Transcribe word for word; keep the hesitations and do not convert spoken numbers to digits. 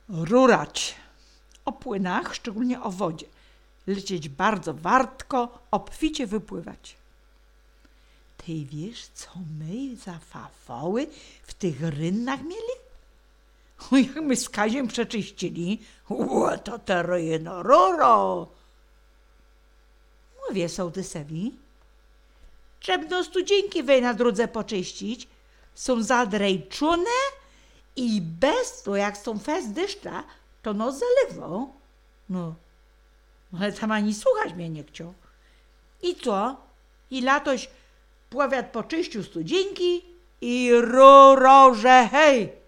Rurać o płynach, szczególnie o wodzie. Lecieć bardzo wartko, obficie wypływać. Ty wiesz, co my za fawoły w tych rynnach mieli? O, jak my z Kaziem przeczyścili, o, to tereno ruro. Mówię sołtysowi, trzeba studzienki wej na drodze poczyścić, są zadrejczone i bez to, jak są fest deszcza, to no zalewą. No, ale tam ani słuchać mnie nie chciał. I co? I latoś powiat poczyścił studzienki i ruro, że hej!